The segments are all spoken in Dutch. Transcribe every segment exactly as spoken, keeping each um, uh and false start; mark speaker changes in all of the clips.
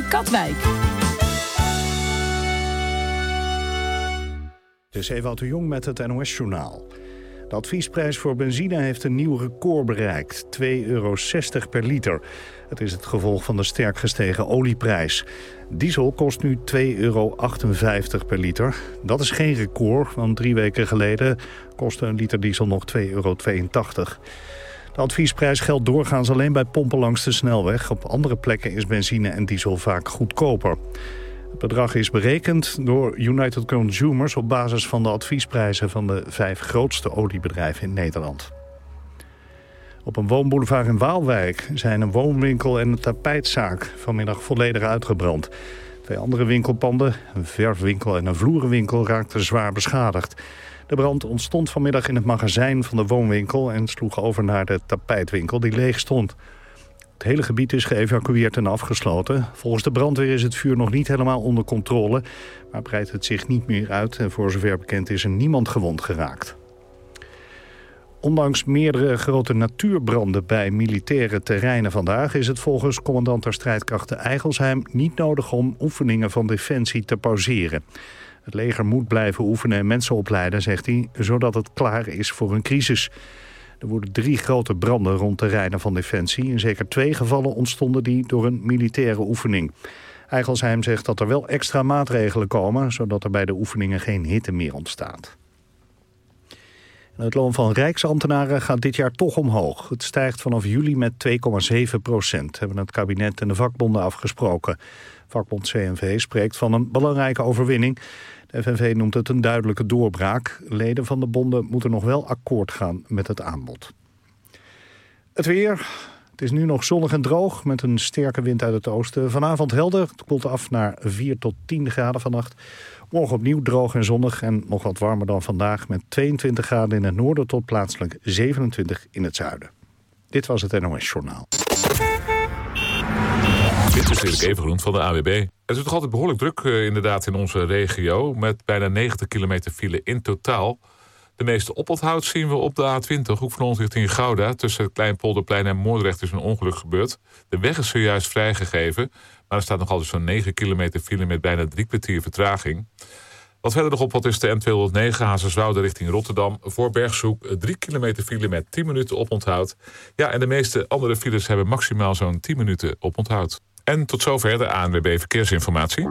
Speaker 1: Katwijk.
Speaker 2: Dit is Ewout de Jong met het N O S-journaal. De adviesprijs voor benzine heeft een nieuw record bereikt. twee euro zestig per liter. Het is het gevolg van de sterk gestegen olieprijs. Diesel kost nu twee euro achtenvijftig per liter. Dat is geen record, want drie weken geleden kostte een liter diesel nog twee euro tweeëntachtig. De adviesprijs geldt doorgaans alleen bij pompen langs de snelweg. Op andere plekken is benzine en diesel vaak goedkoper. Het bedrag is berekend door United Consumers op basis van de adviesprijzen van de vijf grootste oliebedrijven in Nederland. Op een woonboulevard in Waalwijk zijn een woonwinkel en een tapijtzaak vanmiddag volledig uitgebrand. Twee andere winkelpanden, een verfwinkel en een vloerenwinkel, raakten zwaar beschadigd. De brand ontstond vanmiddag in het magazijn van de woonwinkel en sloeg over naar de tapijtwinkel die leeg stond. Het hele gebied is geëvacueerd en afgesloten. Volgens de brandweer is het vuur nog niet helemaal onder controle, maar breidt het zich niet meer uit en voor zover bekend is er niemand gewond geraakt. Ondanks meerdere grote natuurbranden bij militaire terreinen vandaag is het volgens commandant der strijdkrachten Eigelsheim niet nodig om oefeningen van Defensie te pauzeren. Het leger moet blijven oefenen en mensen opleiden, zegt hij, zodat het klaar is voor een crisis. Er worden drie grote branden rond terreinen van Defensie. In zeker twee gevallen ontstonden die door een militaire oefening. Eigelsheim zegt dat er wel extra maatregelen komen, zodat er bij de oefeningen geen hitte meer ontstaat. En het loon van rijksambtenaren gaat dit jaar toch omhoog. Het stijgt vanaf juli met twee komma zeven procent, hebben het kabinet en de vakbonden afgesproken. Vakbond C N V spreekt van een belangrijke overwinning. De F N V noemt het een duidelijke doorbraak. Leden van de bonden moeten nog wel akkoord gaan met het aanbod. Het weer. Het is nu nog zonnig en droog met een sterke wind uit het oosten. Vanavond helder. Het koelt af naar vier tot tien graden vannacht. Morgen opnieuw droog en zonnig en nog wat warmer dan vandaag met tweeëntwintig graden in het noorden tot plaatselijk zevenentwintig in het zuiden. Dit was het N O S-journaal.
Speaker 3: Dit is Erik Evengroen van de A W B. Het is nog altijd behoorlijk druk uh, inderdaad in onze regio, met bijna negentig kilometer file in totaal. De meeste oponthoud zien we op de A twintig, Hoek van Holland richting Gouda. Tussen Kleinpolderplein en Moordrecht is een ongeluk gebeurd. De weg is zojuist vrijgegeven, maar er staat nog altijd zo'n negen kilometer file met bijna drie kwartier vertraging. Wat verder nog op wat is de N tweehonderdnegen Hazerswoude richting Rotterdam. Voor Bergshoek drie kilometer file met tien minuten oponthoud. Ja, en de meeste andere files hebben maximaal zo'n tien minuten oponthoud. En tot zover de A N W B Verkeersinformatie.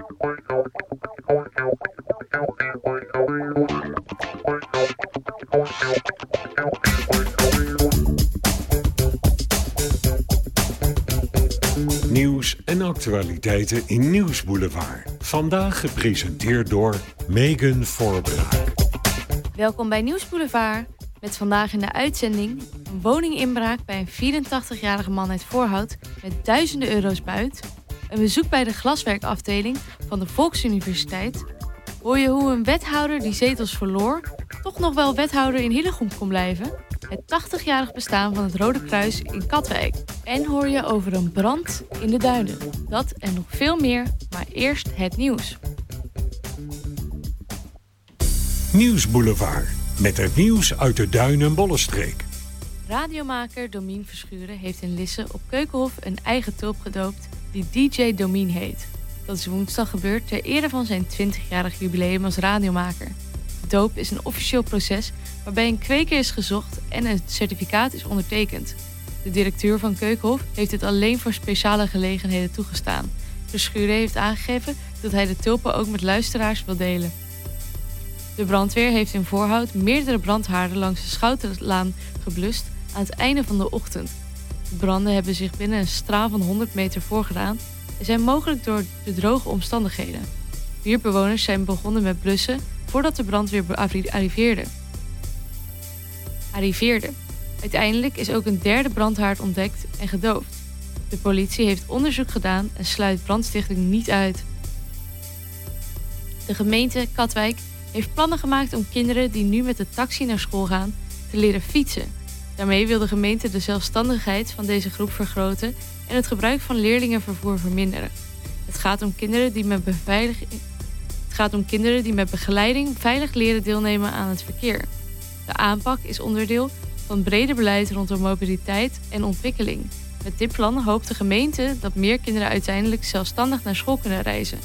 Speaker 4: Nieuws en actualiteiten in Nieuwsboulevard. Vandaag gepresenteerd door Megan Voorbraak.
Speaker 5: Welkom bij Nieuwsboulevard. Met vandaag in de uitzending een woninginbraak bij een vierentachtigjarige man uit Voorhout met duizenden euro's buit. Een bezoek bij de glaswerkafdeling van de Volksuniversiteit. Hoor je hoe een wethouder die zetels verloor toch nog wel wethouder in Hillegom kon blijven. Het tachtigjarig bestaan van het Rode Kruis in Katwijk. En hoor je over een brand in de duinen. Dat en nog veel meer, maar eerst het nieuws.
Speaker 4: Nieuwsboulevard. Met het nieuws uit de Duin- en Bollenstreek.
Speaker 5: Radiomaker Domien Verschuren heeft in Lisse op Keukenhof een eigen tulp gedoopt die D J Domien heet. Dat is woensdag gebeurd ter ere van zijn twintigjarig jubileum als radiomaker. De doop is een officieel proces waarbij een kweker is gezocht en een certificaat is ondertekend. De directeur van Keukenhof heeft dit alleen voor speciale gelegenheden toegestaan. Verschuren heeft aangegeven dat hij de tulpen ook met luisteraars wil delen. De brandweer heeft in Voorhout meerdere brandhaarden langs de Schoutenlaan geblust aan het einde van de ochtend. De branden hebben zich binnen een straal van honderd meter voorgedaan en zijn mogelijk door de droge omstandigheden. Buurtbewoners zijn begonnen met blussen voordat de brandweer arriveerde. arriveerde. Uiteindelijk is ook een derde brandhaard ontdekt en gedoofd. De politie heeft onderzoek gedaan en sluit brandstichting niet uit. De gemeente Katwijk heeft plannen gemaakt om kinderen die nu met de taxi naar school gaan te leren fietsen. Daarmee wil de gemeente de zelfstandigheid van deze groep vergroten en het gebruik van leerlingenvervoer verminderen. Het gaat om kinderen die met, beveilig... het gaat om kinderen die met begeleiding veilig leren deelnemen aan het verkeer. De aanpak is onderdeel van breder beleid rondom mobiliteit en ontwikkeling. Met dit plan hoopt de gemeente dat meer kinderen uiteindelijk zelfstandig naar school kunnen reizen.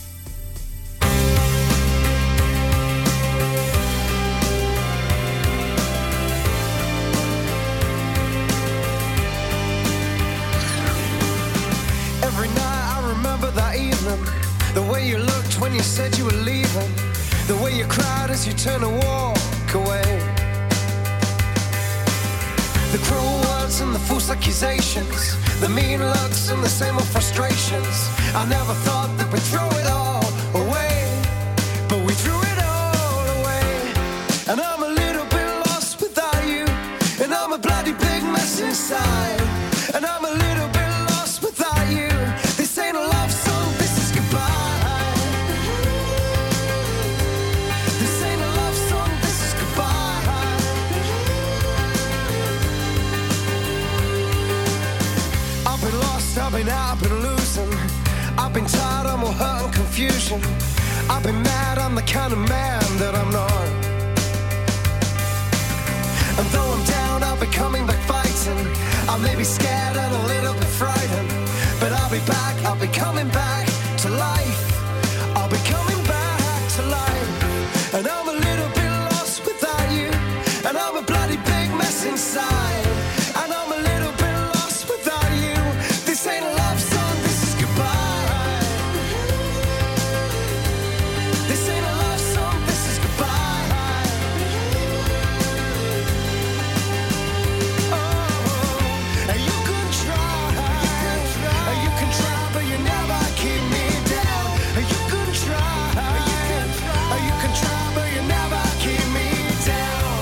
Speaker 1: Every night I remember that evening, the way you looked when you said you were leaving, the way you cried as you turned to walk away. The cruel words and the false accusations, the mean looks and the same old frustrations. I never thought that we'd throw it all away, but we threw it all away. And I'm a little bit lost without you, and I'm a bloody big mess inside. And I'm a little bit lost without you. This ain't a love song, this is goodbye. This ain't a love song, this is goodbye. I've been lost, I've been out, I've been losing. I've been tired, I'm all hurt and confusion. I've been mad, I'm the kind of man that I'm not. And though I'm down, I'll be coming back fighting. I may be scared and a little bit frightened, but I'll be back, I'll be coming back to life. I'll be coming back to life. And I'm a little bit lost without you, and I'm a bloody big mess inside. And I'm a little bit lost without you. This ain't a love song, this is goodbye. This ain't a love song, this is goodbye. Oh, and you can try, and you can try, but you never keep me down. And you can try, and you can try, but you never keep me down.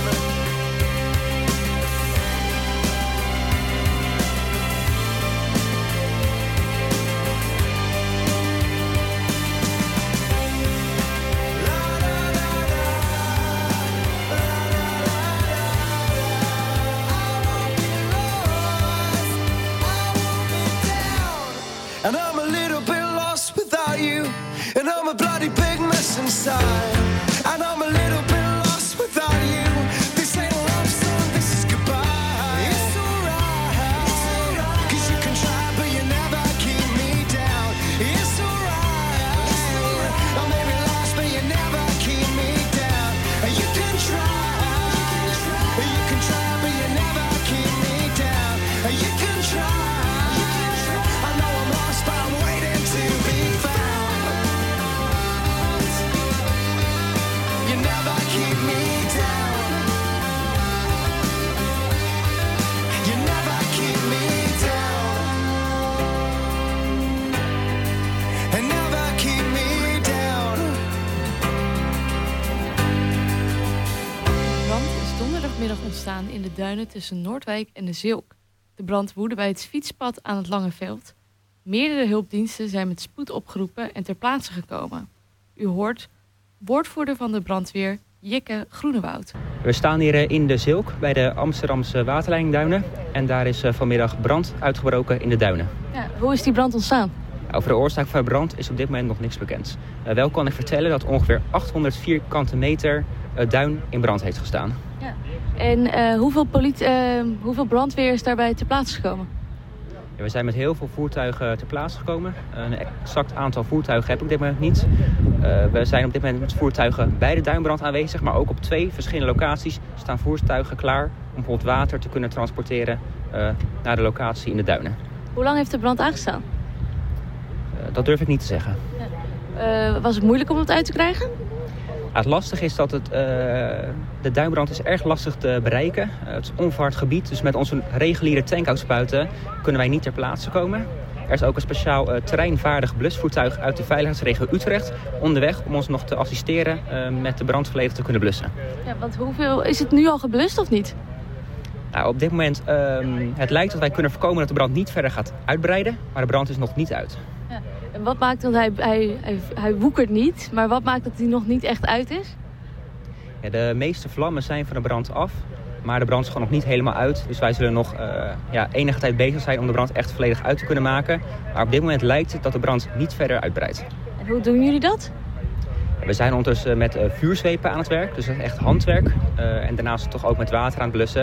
Speaker 1: And I'm a little bit lost without you, and I'm a bloody big mess inside. And I'm a little bit lost without you. This ain't a love song, this is goodbye. It's alright, cause you can try, but you never keep me down. It's alright, I may be lost, but you never keep me down. And you can try, you can try, but you never keep me down. And you can try, I know I'm lost, but I'm waiting to be found. You never keep me down. You never keep me down. And never keep me down.
Speaker 5: De brand is donderdagmiddag ontstaan in de duinen tussen Noordwijk en de Zilk. De brand woedde bij het fietspad aan het Lange Veld. Meerdere hulpdiensten zijn met spoed opgeroepen en ter plaatse gekomen. U hoort woordvoerder van de brandweer, Jikke Groenewoud.
Speaker 6: We staan hier in de Zilk bij de Amsterdamse waterleidingduinen. En daar is vanmiddag brand uitgebroken in de duinen.
Speaker 5: Ja, hoe is die brand ontstaan?
Speaker 6: Over de oorzaak van de brand is op dit moment nog niks bekend. Uh, wel kan ik vertellen dat ongeveer achthonderd vierkante meter uh, duin in brand heeft gestaan.
Speaker 5: Ja. En uh, hoeveel, politie, uh, hoeveel brandweer is daarbij ter plaatse gekomen?
Speaker 6: Ja, we zijn met heel veel voertuigen ter plaatse gekomen. Een exact aantal voertuigen heb ik op dit moment niet. Uh, we zijn op dit moment met voertuigen bij de duinbrand aanwezig, maar ook op twee verschillende locaties staan voertuigen klaar om bijvoorbeeld water te kunnen transporteren uh, naar de locatie in de duinen.
Speaker 5: Hoe lang heeft de brand aangestaan?
Speaker 6: Uh, dat durf ik niet te zeggen.
Speaker 5: Ja. Uh, was het moeilijk om het uit te krijgen?
Speaker 6: Ja, het lastige is dat het, uh, de duinbrand is erg lastig te bereiken. Uh, het is een onverhard gebied, dus met onze reguliere tankuitspuiten kunnen wij niet ter plaatse komen. Er is ook een speciaal uh, terreinvaardig blusvoertuig uit de veiligheidsregio Utrecht onderweg om ons nog te assisteren uh, met de brand volledig te kunnen blussen.
Speaker 5: Ja, want hoeveel is het nu al geblust of niet?
Speaker 6: Nou, op dit moment, um, het lijkt dat wij kunnen voorkomen dat de brand niet verder gaat uitbreiden, maar de brand is nog niet uit.
Speaker 5: Ja. En wat maakt, want hij, hij, hij, hij woekert niet, maar wat maakt dat hij nog niet echt uit is?
Speaker 6: Ja, de meeste vlammen zijn van de brand af, maar de brand is gewoon nog niet helemaal uit. Dus wij zullen nog uh, ja, enige tijd bezig zijn om de brand echt volledig uit te kunnen maken. Maar op dit moment lijkt het dat de brand niet verder uitbreidt.
Speaker 5: En hoe doen jullie dat?
Speaker 6: We zijn ondertussen met uh, vuurzwepen aan het werk, dus dat is echt handwerk. Uh, en daarnaast toch ook met water aan het blussen.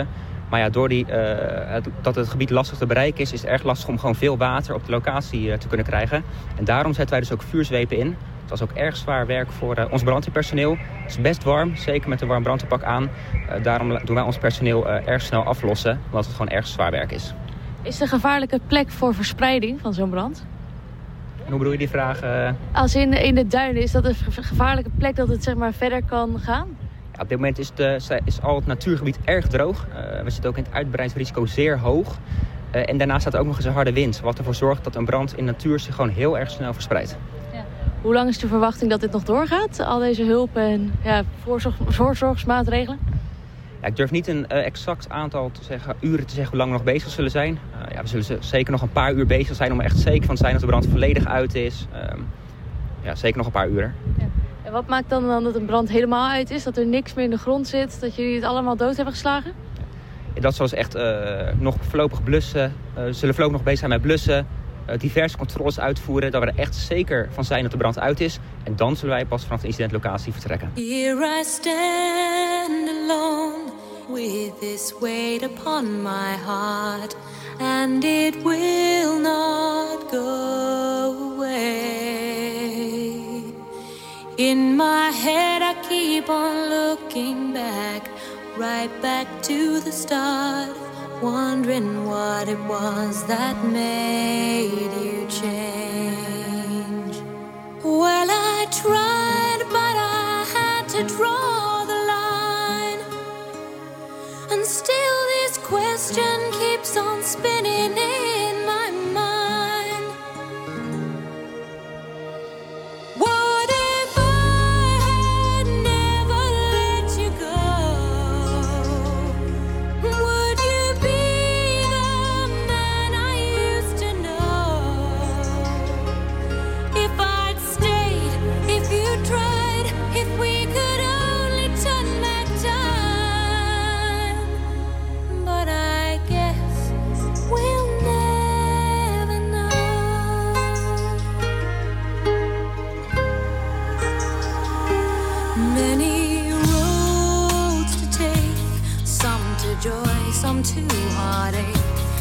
Speaker 6: Maar ja, door die, uh, het, dat het gebied lastig te bereiken is, is het erg lastig om gewoon veel water op de locatie uh, te kunnen krijgen. En daarom zetten wij dus ook vuurzwepen in. Het was ook erg zwaar werk voor uh, ons brandweerpersoneel. Het is best warm, zeker met een warm brandweerpak aan. Uh, daarom doen wij ons personeel uh, erg snel aflossen, omdat het gewoon erg zwaar werk is.
Speaker 5: Is het een gevaarlijke plek voor verspreiding van zo'n brand?
Speaker 6: En hoe bedoel je die vraag? Uh...
Speaker 5: Als in, in de duinen, is dat een gevaarlijke plek dat het zeg maar verder kan gaan?
Speaker 6: Ja, op dit moment is, de, is al het natuurgebied erg droog. Uh, we zitten ook in het uitbreidingsrisico zeer hoog. Uh, en daarnaast staat ook nog eens een harde wind, wat ervoor zorgt dat een brand in de natuur zich gewoon heel erg snel verspreidt.
Speaker 5: Hoe lang is de verwachting dat dit nog doorgaat? Al deze hulp en ja, voorzorg, voorzorgsmaatregelen?
Speaker 6: Ja, ik durf niet een uh, exact aantal te zeggen, uren te zeggen hoe lang we nog bezig zullen zijn. Uh, ja, we zullen zeker nog een paar uur bezig zijn om er echt zeker van te zijn dat de brand volledig uit is. Uh, ja, zeker nog een paar uren.
Speaker 5: Ja. En wat maakt dan, dan dat een brand helemaal uit is? Dat er niks meer in de grond zit? Dat jullie het allemaal dood hebben geslagen?
Speaker 6: Ja, dat zal dus echt uh, nog voorlopig blussen. Uh, we zullen voorlopig nog bezig zijn met blussen. Diverse controles uitvoeren, dat we er echt zeker van zijn dat de brand uit is. En dan zullen wij pas vanaf de incidentlocatie vertrekken.
Speaker 1: Here I stand alone with this weight upon my heart, and it will not go away. In my head I keep on looking back, right back to the start. Wondering what it was that made you change. Well, I tried, but I had to draw the line. And still this question keeps on spinning in my mind. What if I had never let you go? Would you be the man I used to know? If I'd stayed, if you tried, if we could only turn back time. But I guess we'll never know. Many roads to take, some to joy, some to heartache.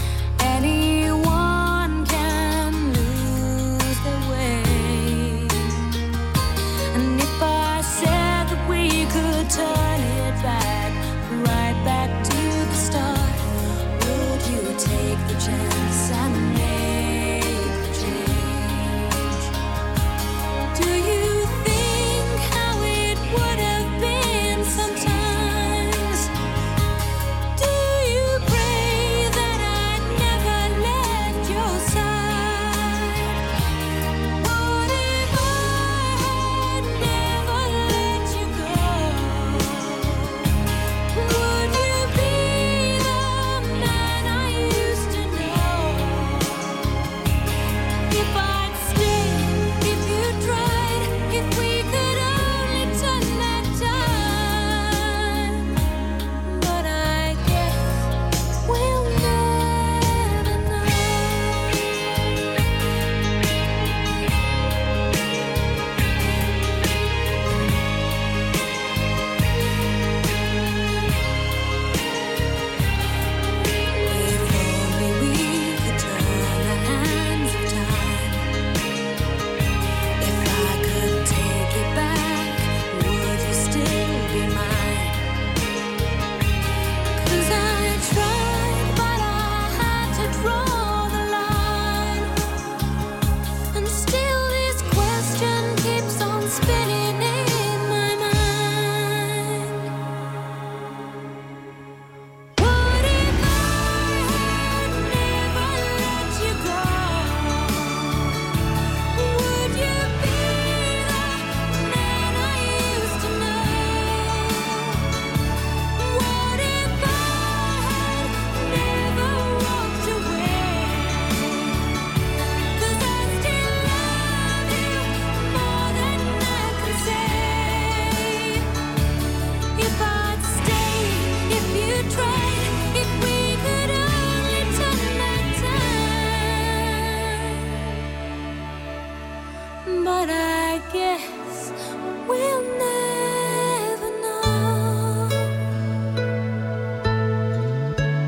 Speaker 1: Anyone can lose their way. And if I said that we could turn it back, right back to the start, would you take the chance and make the change? Do you think how it would have been sometimes? Do you pray that I'd never left your side? What if I had never let you go? Would you be the man I used to know? If I'd stayed, if you tried, if we could only turn back time. But I guess we'll never know. If only we could turn the hands of time. If I could take it back, would you still be mine? 'Cause I tried, but I had to draw the line. And still this question keeps on spinning in my mind. What if I had never let you go? Would you be the man I used to know? What if I had never walked away? 'Cause I still love you more than I can say. If I'd stayed, if you tried, if we could only turn back time. But I guess we'll never know.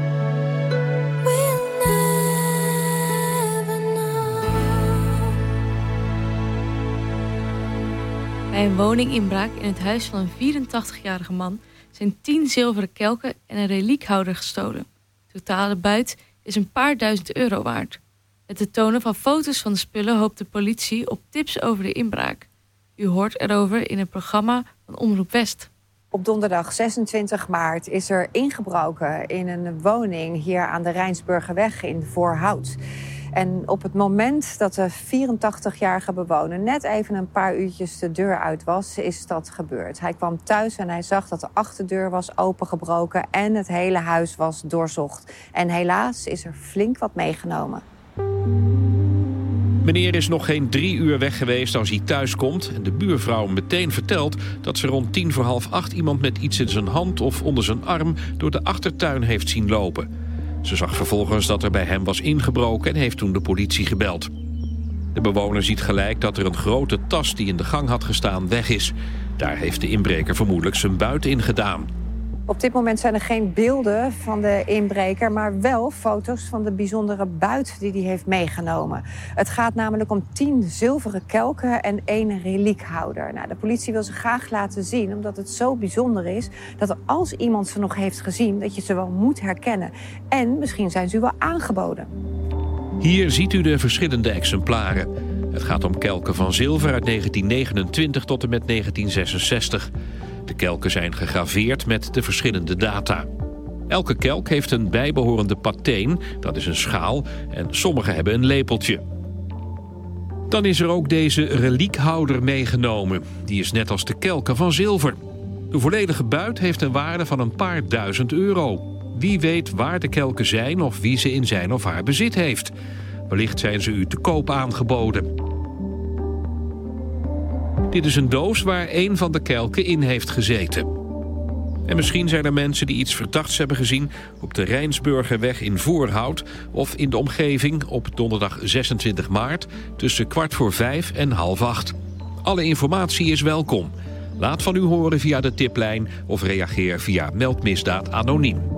Speaker 5: Bij een woninginbraak in het huis van een vierentachtigjarige man zijn tien zilveren kelken en een reliekhouder gestolen. De totale buit is een paar duizend euro waard. Met het tonen van foto's van de spullen hoopt de politie op tips over de inbraak. U hoort erover in het programma van Omroep West.
Speaker 7: Op donderdag zesentwintig maart is er ingebroken in een woning hier aan de Rijnsburgerweg in Voorhout. En op het moment dat de vierentachtigjarige bewoner net even een paar uurtjes de deur uit was, is dat gebeurd. Hij kwam thuis en hij zag dat de achterdeur was opengebroken en het hele huis was doorzocht. En helaas is er flink wat meegenomen.
Speaker 8: Meneer is nog geen drie uur weg geweest als hij thuis komt en de buurvrouw meteen vertelt dat ze rond tien voor half acht iemand met iets in zijn hand of onder zijn arm door de achtertuin heeft zien lopen. Ze zag vervolgens dat er bij hem was ingebroken en heeft toen de politie gebeld. De bewoner ziet gelijk dat er een grote tas die in de gang had gestaan weg is. Daar heeft de inbreker vermoedelijk zijn buit in gedaan.
Speaker 7: Op dit moment zijn er geen beelden van de inbreker, maar wel foto's van de bijzondere buit die hij heeft meegenomen. Het gaat namelijk om tien zilveren kelken en één reliekhouder. Nou, de politie wil ze graag laten zien, omdat het zo bijzonder is dat als iemand ze nog heeft gezien, dat je ze wel moet herkennen. En misschien zijn ze wel aangeboden.
Speaker 8: Hier ziet u de verschillende exemplaren. Het gaat om kelken van zilver uit negentien negenentwintig tot en met negentien zesenzestig. De kelken zijn gegraveerd met de verschillende data. Elke kelk heeft een bijbehorende pateen, dat is een schaal, en sommige hebben een lepeltje. Dan is er ook deze reliekhouder meegenomen. Die is net als de kelken van zilver. De volledige buit heeft een waarde van een paar duizend euro. Wie weet waar de kelken zijn of wie ze in zijn of haar bezit heeft. Wellicht zijn ze u te koop aangeboden. Dit is een doos waar één van de kelken in heeft gezeten. En misschien zijn er mensen die iets verdachts hebben gezien op de Rijnsburgerweg in Voorhout of in de omgeving op donderdag zesentwintig maart tussen kwart voor vijf en half acht. Alle informatie is welkom. Laat van u horen via de tiplijn of reageer via Meldmisdaad Anoniem.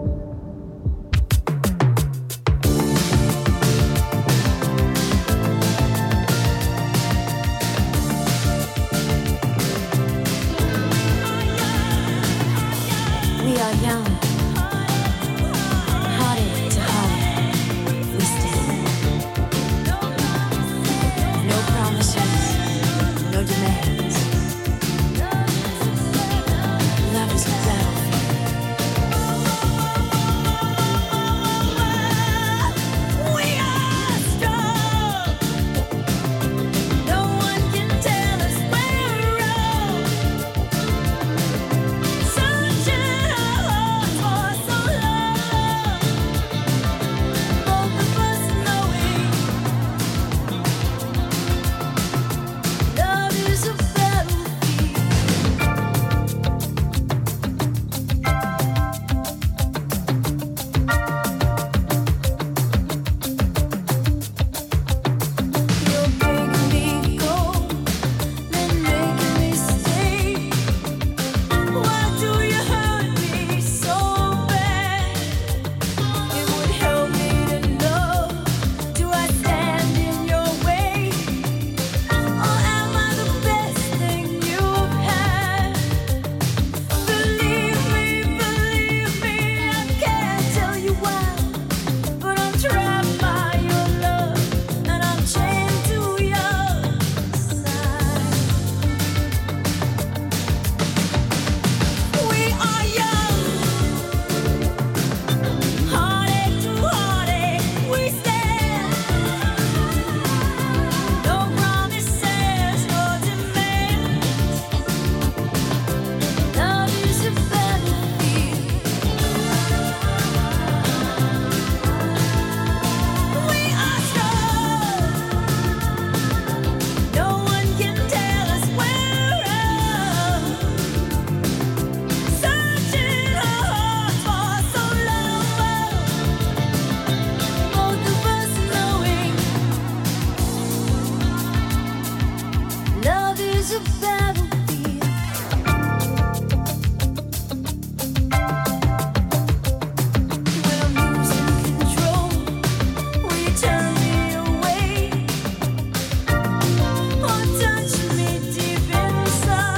Speaker 9: Touch me deep inside.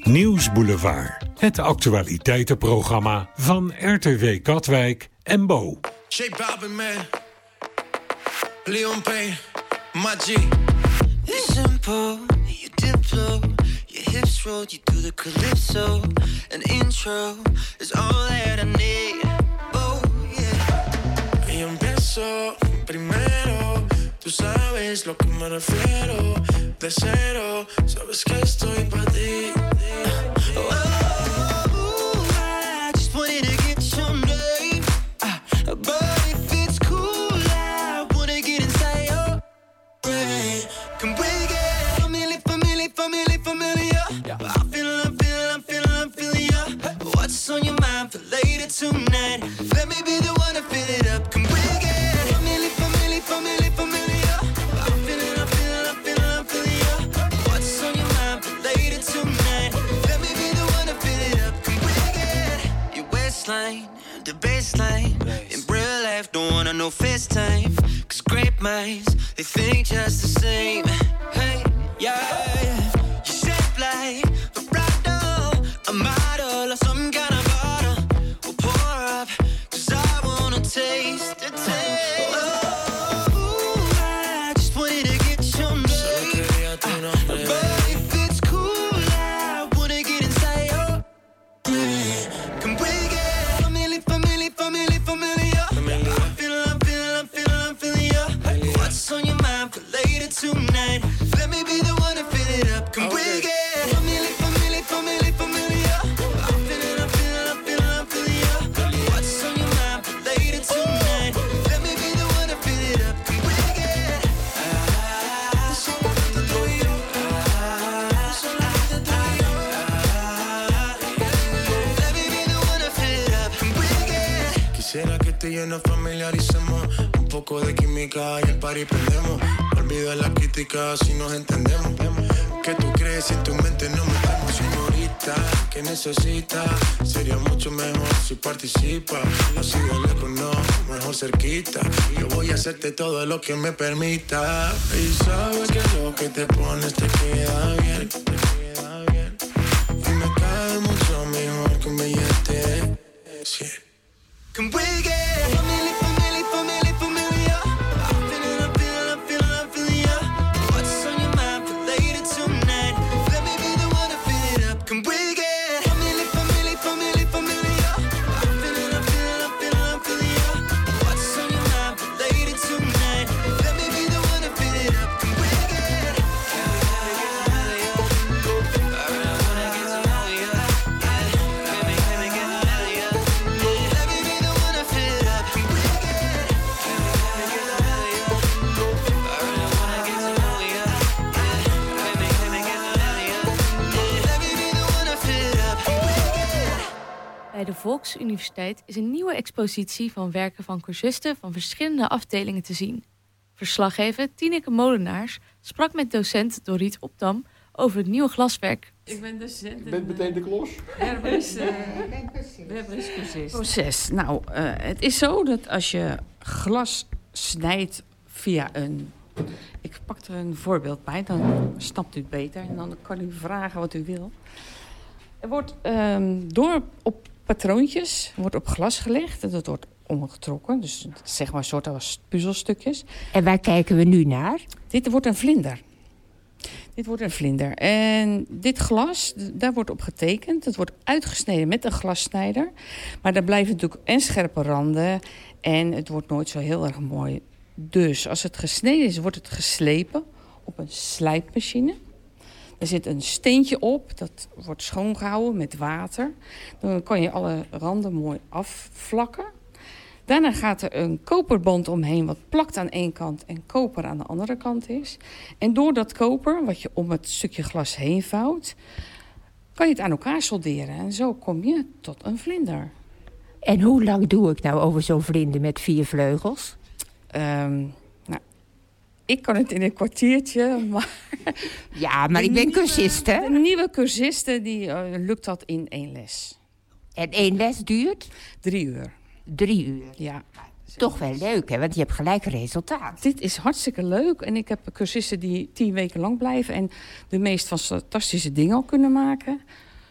Speaker 4: Nieuwsboulevard. Het actualiteitenprogramma van R T W Katwijk en Bo.
Speaker 1: J Balvin, man. Leon Payne, my G.
Speaker 9: It's simple, you diplo, your hips roll, you do the calypso. An intro is all that I need. Oh yeah.
Speaker 1: Y empiezo primero, tú sabes lo que me refiero. De cero, sabes que estoy pa' ti.
Speaker 9: Oh, I just wanted to get your name, uh, but if it's cool, I wanna get inside your brain. Can we get familiar, familiar, familiar, familiar? I'm feeling, I'm feeling, I'm feeling, I'm feeling ya. What's on your mind for later tonight? Let me be the one to fill it up. Can we get familiar, familiar, familiar, familiar? I'm feeling, I'm feeling, I'm feeling, I'm feeling ya. What's on your mind for later tonight? Let me be the one to fill it up. Can we get your waistline, the baseline? In real life, don't wanna know FaceTime. Cause great minds, they think just the same. Hey, yeah, you shape like a bridal, a model, or some kind of bottle. We'll pour up, cause I wanna taste the taste. Oh, I just wanted to get your name, but if it's cool, I wanna get inside your brain. Can we get familiar, familiar, familiar, familiar? I'm feeling, I'm feeling, I'm feeling, I'm feeling ya. What's on your mind for later tonight? Let me be the one to fill it up. Can we get familiar, familiar, familiar, familiar? I'm feeling, I'm feeling, I'm feeling, I'm feeling ya. What's on your mind for later tonight? Let me be the one to fill it up. Can we get ah, solamente tú y yo, ah, solamente tú y yo, ah, let me be the one to fill it up. Can we get
Speaker 1: Quisiera que tú y yo nos familiaricemos. Un poco de química y el party prendemos. Olvida la crítica si nos entendemos. ¿Qué tú crees si en tu mente nos metemos, señorita? ¿Qué necesitas? Sería mucho mejor si participas. Así de lejos no, mejor cerquita. Yo voy a hacerte todo lo que me permita. Y sabes que lo que te pones te queda bien, te queda bien. Y me cae mucho mejor que un billete de cien.
Speaker 9: Can we get familiar, familiar, familiar, familiar? I'm feeling, I'm feeling, I'm feeling, I'm feeling ya. What's on your mind for later tonight? Let me be the one to fill it up. Can we get familiar, familiar, familiar, familiar? I'm feeling, I'm feeling, I'm feeling, I'm feeling ya. What's on your mind for later tonight? Let me be the one to fill it up. Can we get
Speaker 5: Bij de Volksuniversiteit is een nieuwe expositie van werken van cursisten van verschillende afdelingen te zien. Verslaggever Tineke Molenaars sprak met docent Doriet Opdam over het nieuwe glaswerk.
Speaker 10: Ik ben docent.
Speaker 11: Je bent meteen de klos?
Speaker 10: Herbers, uh, Herbers proces. Nou, uh, het is zo dat als je glas snijdt via een... Ik pak er een voorbeeld bij, dan snapt u het beter. En dan kan u vragen wat u wil. Er wordt um, door op patroontjes wordt op glas gelegd. En dat wordt omgetrokken. Dus zeg maar soort als puzzelstukjes.
Speaker 12: En waar kijken we nu naar?
Speaker 10: Dit wordt een vlinder. Dit wordt een vlinder. En dit glas, daar wordt op getekend. Het wordt uitgesneden met een glassnijder. Maar daar blijven natuurlijk en scherpe randen. En het wordt nooit zo heel erg mooi. Dus als het gesneden is, wordt het geslepen op een slijpmachine. Er zit een steentje op, dat wordt schoongehouden met water. Dan kan je alle randen mooi afvlakken. Daarna gaat er een koperband omheen wat plakt aan één kant en koper aan de andere kant is. En door dat koper, wat je om het stukje glas heen vouwt, kan je het aan elkaar solderen. En zo kom je tot een vlinder.
Speaker 12: En hoe lang doe ik nou over zo'n vlinder met vier vleugels?
Speaker 10: Um, nou, ik kan het in een kwartiertje, maar...
Speaker 12: Ja, maar ik ben nieuwe, cursist, hè?
Speaker 10: De nieuwe cursisten, die uh, lukt dat in één les.
Speaker 12: En één les duurt?
Speaker 10: Drie uur.
Speaker 12: Drie uur?
Speaker 10: Ja.
Speaker 12: Toch wel leuk, hè? Want je hebt gelijk resultaat.
Speaker 10: Dit is hartstikke leuk. En ik heb cursisten die tien weken lang blijven... en de meest fantastische dingen al kunnen maken.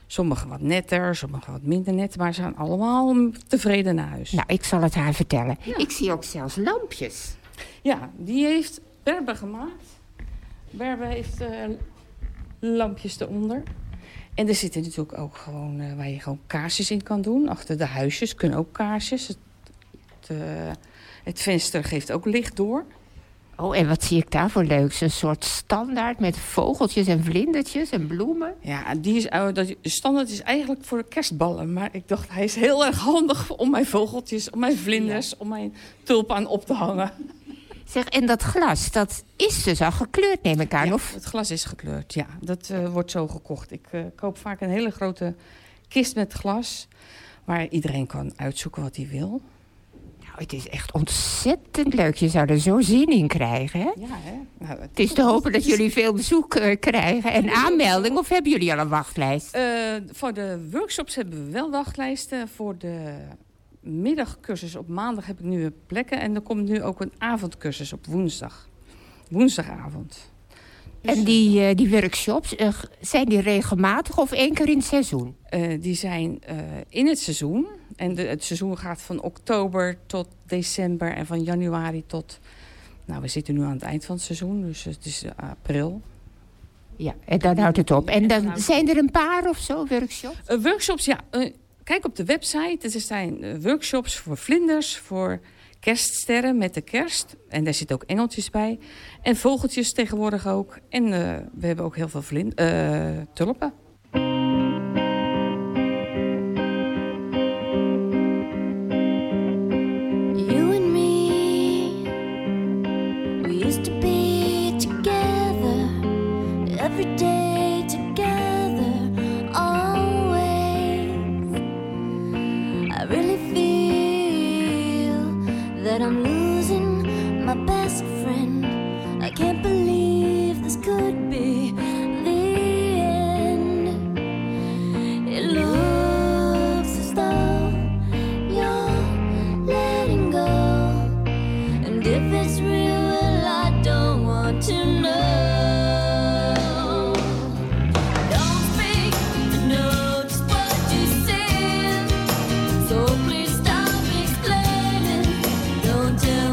Speaker 10: Sommigen wat netter, sommigen wat minder net. Maar ze gaan allemaal tevreden naar huis.
Speaker 12: Nou, ik zal het haar vertellen.
Speaker 10: Ja.
Speaker 12: Ik zie ook zelfs lampjes.
Speaker 10: Ja, die heeft Berbe gemaakt. Berbe heeft uh, lampjes eronder. En er zitten natuurlijk ook gewoon uh, waar je gewoon kaarsjes in kan doen. Achter de huisjes kunnen ook kaarsjes. Het, het, uh, het venster geeft ook licht door.
Speaker 12: Oh, en wat zie ik daar voor leuks? Een soort standaard met vogeltjes en vlindertjes en bloemen.
Speaker 10: Ja, die is, uh, dat, de standaard is eigenlijk voor kerstballen. Maar ik dacht, hij is heel erg handig om mijn vogeltjes, om mijn vlinders, ja. om mijn tulpen op te hangen.
Speaker 12: Zeg, en dat glas, dat is dus al gekleurd, neem ik aan,
Speaker 10: ja,
Speaker 12: of?
Speaker 10: Het glas is gekleurd, ja. Dat uh, wordt zo gekocht. Ik uh, koop vaak een hele grote kist met glas, waar iedereen kan uitzoeken wat hij wil.
Speaker 12: Nou, het is echt ontzettend leuk. Je zou er zo zin in krijgen, hè?
Speaker 10: Ja, hè? Nou, het,
Speaker 12: het is te hopen dat jullie veel bezoek uh, krijgen en aanmelding, of hebben jullie al een wachtlijst?
Speaker 10: Uh, voor de workshops hebben we wel wachtlijsten. Voor de middagcursus op maandag heb ik nu plekken. En er komt nu ook een avondcursus op woensdag. Woensdagavond. Dus,
Speaker 12: en die, uh, die workshops, uh, zijn die regelmatig of één keer in het seizoen?
Speaker 10: Uh, die zijn uh, in het seizoen. En de, het seizoen gaat van oktober tot december. En van januari tot... Nou, we zitten nu aan het eind van het seizoen. Dus het is uh, april.
Speaker 12: Ja, en dan houdt het op. En dan zijn er een paar of zo workshops?
Speaker 10: Uh, workshops, ja. Uh, Kijk op de website. Er zijn workshops voor vlinders, voor kerststerren met de kerst. En daar zitten ook engeltjes bij. En vogeltjes tegenwoordig ook. En uh, we hebben ook heel veel vlind- uh, tulpen.
Speaker 11: You and me, we used to be together every day together. I really feel that I'm losing my best friend. I can't believe this could be the end. It looks as though you're letting go. And if it's real, well, I don't want to know. Tell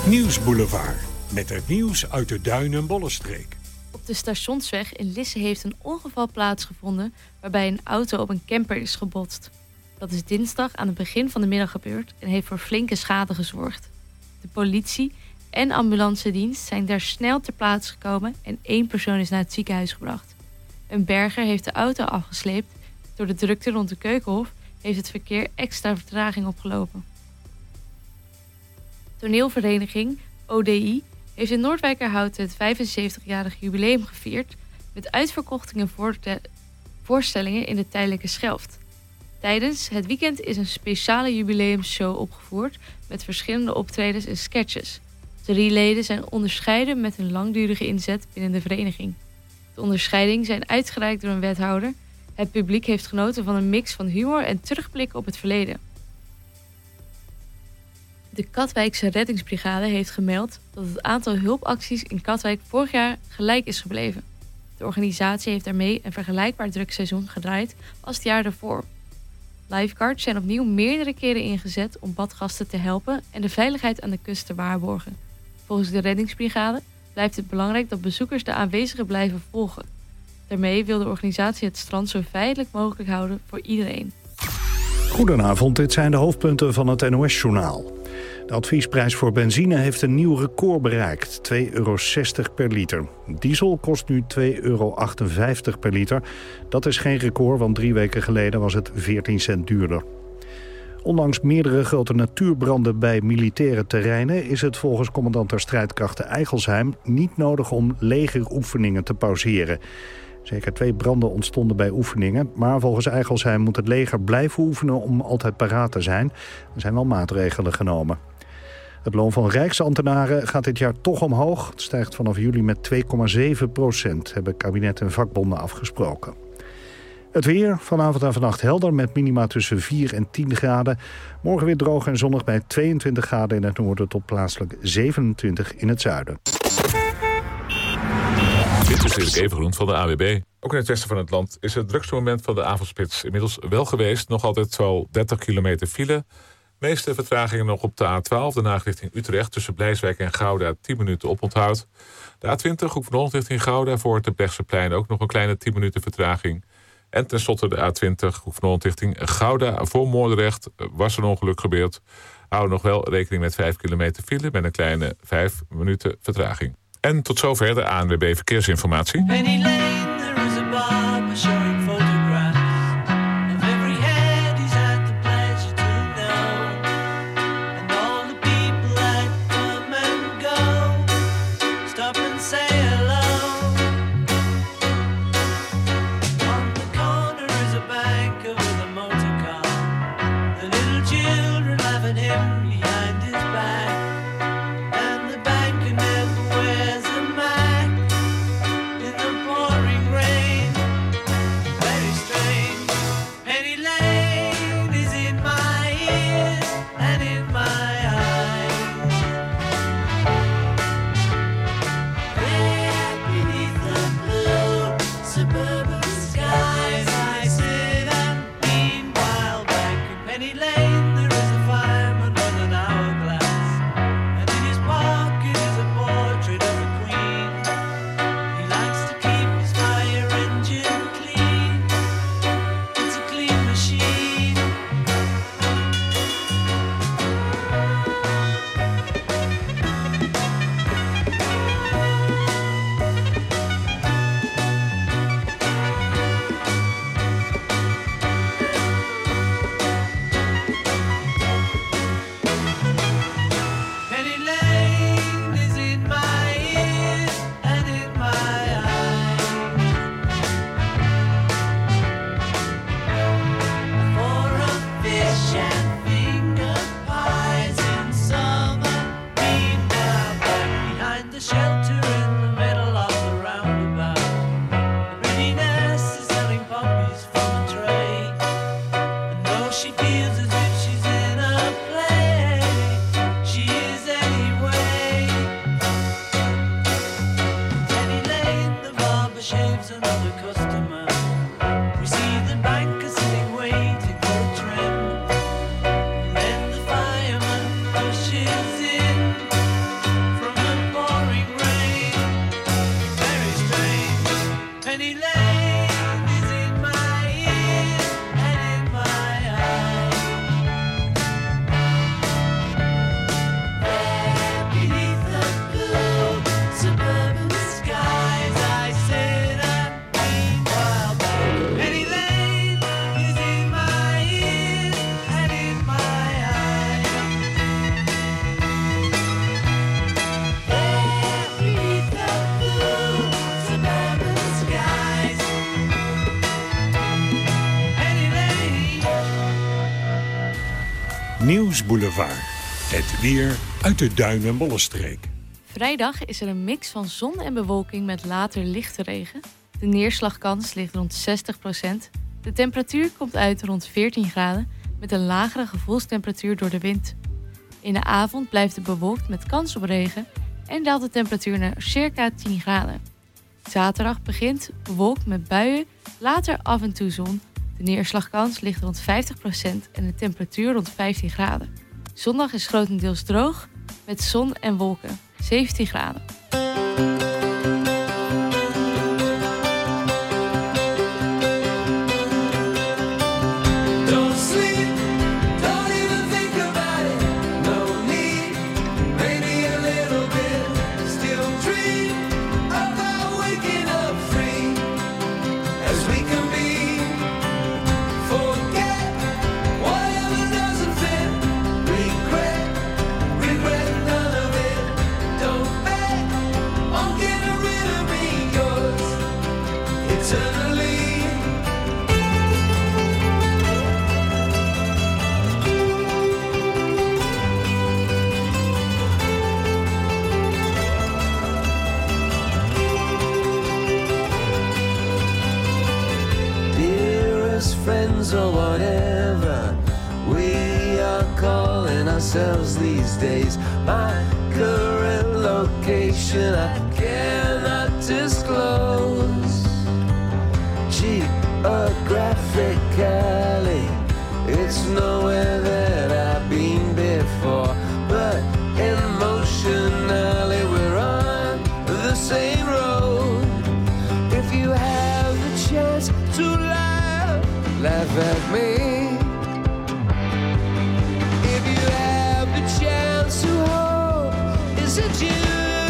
Speaker 4: Nieuwsboulevard. Met het nieuws uit de Duin- en Bollenstreek.
Speaker 5: Op de Stationsweg in Lisse heeft een ongeval plaatsgevonden waarbij een auto op een camper is gebotst. Dat is dinsdag aan het begin van de middag gebeurd en heeft voor flinke schade gezorgd. De politie en ambulancedienst zijn daar snel ter plaatse gekomen en één persoon is naar het ziekenhuis gebracht. Een berger heeft de auto afgesleept. Door de drukte rond de Keukenhof heeft het verkeer extra vertraging opgelopen. Toneelvereniging O D I heeft in Noordwijkerhout het vijfenzeventigjarig jubileum gevierd met uitverkochtingen voor de voorstellingen in de tijdelijke Schelft. Tijdens het weekend is een speciale jubileumsshow opgevoerd met verschillende optredens en sketches. Drie leden zijn onderscheiden met een langdurige inzet binnen de vereniging. De onderscheidingen zijn uitgereikt door een wethouder. Het publiek heeft genoten van een mix van humor en terugblikken op het verleden. De Katwijkse reddingsbrigade heeft gemeld dat het aantal hulpacties in Katwijk vorig jaar gelijk is gebleven. De organisatie heeft daarmee een vergelijkbaar druk seizoen gedraaid als het jaar daarvoor. Lifeguards zijn opnieuw meerdere keren ingezet om badgasten te helpen en de veiligheid aan de kust te waarborgen. Volgens de reddingsbrigade blijft het belangrijk dat bezoekers de aanwezigen blijven volgen. Daarmee wil de organisatie het strand zo veilig mogelijk houden voor iedereen.
Speaker 2: Goedenavond, dit zijn de hoofdpunten van het N O S-journaal. De adviesprijs voor benzine heeft een nieuw record bereikt, twee euro zestig per liter. Diesel kost nu twee euro achtenvijftig per liter. Dat is geen record, want drie weken geleden was het veertien cent duurder. Ondanks meerdere grote natuurbranden bij militaire terreinen is het volgens commandant der strijdkrachten Eigelsheim niet nodig om legeroefeningen te pauzeren. Zeker twee branden ontstonden bij oefeningen, maar volgens Eigelsheim moet het leger blijven oefenen om altijd paraat te zijn. Er zijn wel maatregelen genomen. Het loon van rijksambtenaren gaat dit jaar toch omhoog. Het stijgt vanaf juli met twee komma zeven procent, hebben kabinet en vakbonden afgesproken. Het weer, vanavond en vannacht helder met minima tussen vier en tien graden. Morgen weer droog en zonnig bij tweeëntwintig graden in het noorden tot plaatselijk zevenentwintig in het zuiden.
Speaker 3: Dit is Erik Evengroen van de A W B. Ook in het westen van het land is het drukste moment van de avondspits inmiddels wel geweest. Nog altijd zo'n dertig kilometer file. De meeste vertragingen nog op de A twaalf, Den Haag richting Utrecht. Tussen Blijswijk en Gouda tien minuten oponthoud. De A twintig, Hoek van Holland richting Gouda. Voor het Terbrechtseplein ook nog een kleine tien minuten vertraging. En tenslotte de A twintig, Hoek van Holland richting Gouda. Voor Moordrecht was een ongeluk gebeurd. Hou nog wel rekening met vijf kilometer file met een kleine vijf minuten vertraging. En tot zover de A N W B Verkeersinformatie.
Speaker 9: Penny Lane, there is a barber showing photographs of every head he's had the pleasure to know, and all the people that come and go, stop and say hello. On the corner is a banker with a motor car, the little children laugh at him behind his back, and the banker never wears a Mac in the pouring rain. Very strange. Penny Lane is in my ears and in my eyes. There beneath the blue suburban skies, I sit and meanwhile back in Penny Lane there is a fireman on an hourglass, and in his pocket is a portrait of a queen. He likes to keep his fire engine clean. It's a clean machine. Penny Lane is in my ears and in my eyes. For a fish and finger pies in summer, meanwhile back behind the shelter in the middle of the roundabout, the pretty nurse is selling puppies from a tray, and though she feels as if she's in a play, she is anyway. Penny Lane, the barber shaves another customer. We see the banker sitting waiting for a trim. And then the fireman rushes in.
Speaker 4: Nieuwsboulevard. Het weer uit de Duin- en Bollenstreek.
Speaker 5: Vrijdag is er een mix van zon en bewolking met later lichte regen. De neerslagkans ligt rond zestig procent. De temperatuur komt uit rond veertien graden... met een lagere gevoelstemperatuur door de wind. In de avond blijft het bewolkt met kans op regen... en daalt de temperatuur naar circa tien graden. Zaterdag begint bewolkt met buien, later af en toe zon. De neerslagkans ligt rond vijftig procent en de temperatuur rond vijftien graden. Zondag is grotendeels droog met zon en wolken, zeventien graden.
Speaker 1: Or whatever we are calling ourselves these days. My current location I cannot disclose. Geographically, it's nowhere that I've been before, but emotionally we're on the same road. If you have the chance to laugh, laugh at me. If you have the chance to hope, is it you?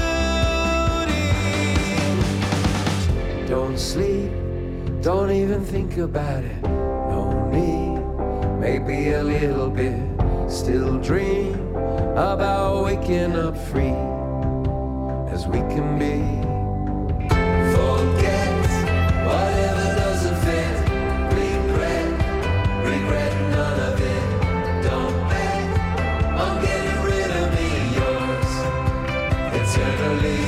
Speaker 1: Don't sleep, don't even think about it. No need, maybe a little bit. Still dream about waking up free as we can be. Forget whatever doesn't fit. Regret, regret none of it. Don't bet on getting rid of me, yours eternally.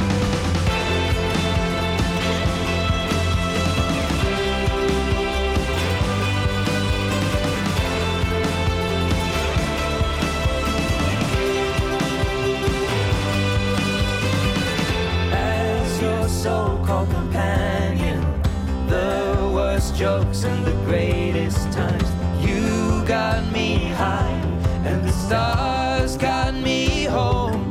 Speaker 1: So-called companion, the worst jokes and the greatest times. You got me high and the stars got me home.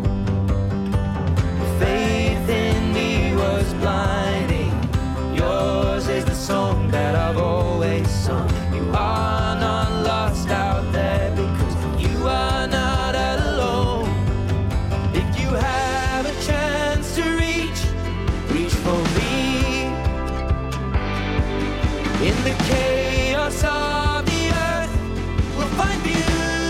Speaker 1: Faith in me was blinding. Yours is the song that I've always sung. You are not lost out there because you are not alone. If you have a chance to reach, reach for me. In the chaos of the earth, we'll find beauty.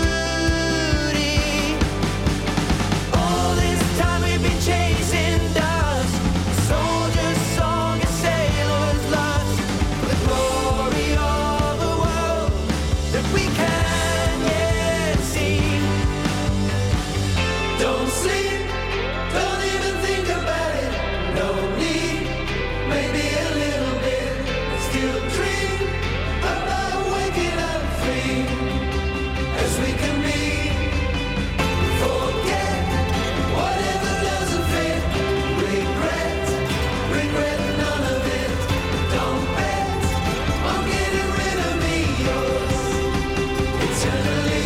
Speaker 1: All this time we've been chasing dust, soldier's song, a sailor's lust, for the glory of the world that we can yet see. Don't sleep, don't even think about it. No need, maybe a little bit. Still dream about waking up free as we can be. Forget whatever doesn't fit. Regret, regret none of it. Don't bet on getting rid of me, yours eternally.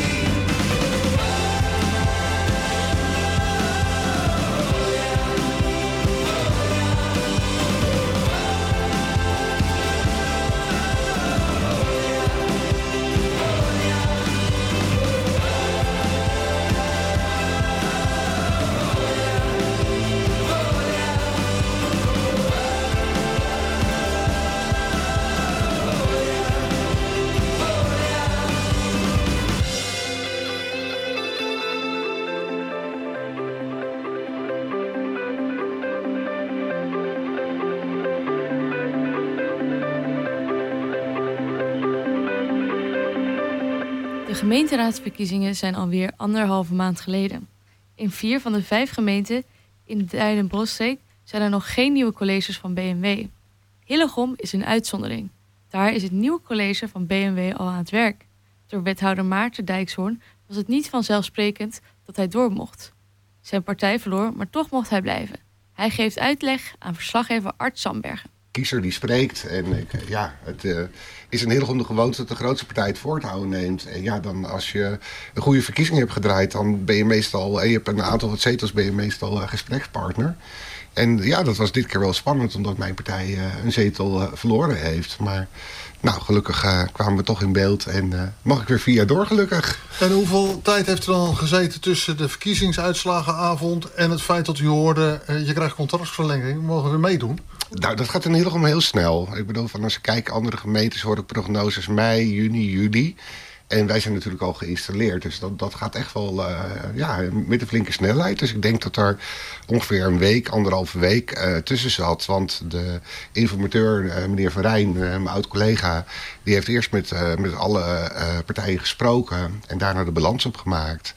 Speaker 5: De gemeenteraadsverkiezingen zijn alweer anderhalve maand geleden. In vier van de vijf gemeenten in de Duin-en-Bosstreek zijn er nog geen nieuwe colleges van B M W. Hillegom is een uitzondering. Daar is het nieuwe college van B M W al aan het werk. Door wethouder Maarten Dijkshoorn was het niet vanzelfsprekend dat hij door mocht. Zijn partij verloor, maar toch mocht hij blijven. Hij geeft uitleg aan verslaggever Art Sandbergen.
Speaker 13: Kiezer die spreekt en ja, het uh, is een heel om de gewoonte dat de grootste partij het voortouw neemt. En ja, dan als je een goede verkiezing hebt gedraaid, dan ben je meestal, en je hebt een aantal wat zetels, ben je meestal uh, gesprekspartner. En ja, dat was dit keer wel spannend, omdat mijn partij uh, een zetel uh, verloren heeft. Maar nou, gelukkig uh, kwamen we toch in beeld en uh, mag ik weer vier jaar door, gelukkig.
Speaker 14: En hoeveel tijd heeft er dan gezeten tussen de verkiezingsuitslagenavond en het feit dat u hoorde, uh, je krijgt contractverlenging, we mogen weer meedoen?
Speaker 13: Nou, dat gaat in ieder geval heel snel. Ik bedoel, van als ik kijk, andere gemeentes hoor ik prognoses mei, juni, juli. En wij zijn natuurlijk al geïnstalleerd. Dus dat, dat gaat echt wel uh, ja, met een flinke snelheid. Dus ik denk dat er ongeveer een week, anderhalve week uh, tussen zat. Want de informateur, uh, meneer Van Rijn, uh, mijn oud-collega, die heeft eerst met, uh, met alle uh, partijen gesproken en daarna de balans opgemaakt.